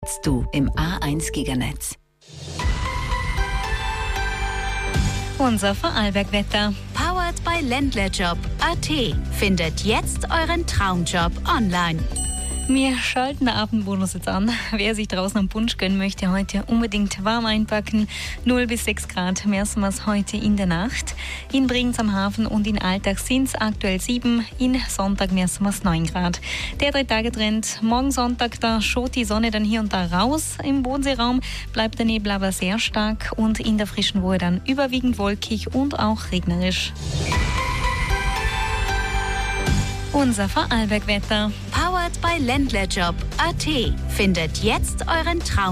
Du im A1 Giganetz. Unser Vorarlberg-Wetter. Powered by Ländlerjob.at. Findet jetzt euren Traumjob online. Wir schalten den Abendbonus jetzt an. Wer sich draußen am Punsch gönnen möchte, heute unbedingt warm einpacken. 0 bis 6 Grad messen wir es heute in der Nacht. In Bregenz am Hafen und in Alltag sind es aktuell 7. In Sonntag messen wir es 9 Grad. Der 3-Tage-Trend. Morgen Sonntag, da schaut die Sonne dann hier und da raus. Im Bodenseeraum bleibt der Nebel aber sehr stark und in der frischen Woche dann überwiegend wolkig und auch regnerisch. Unser Vorarlberg-Wetter. Powered by Ländlerjob.at. Findet jetzt euren Traum.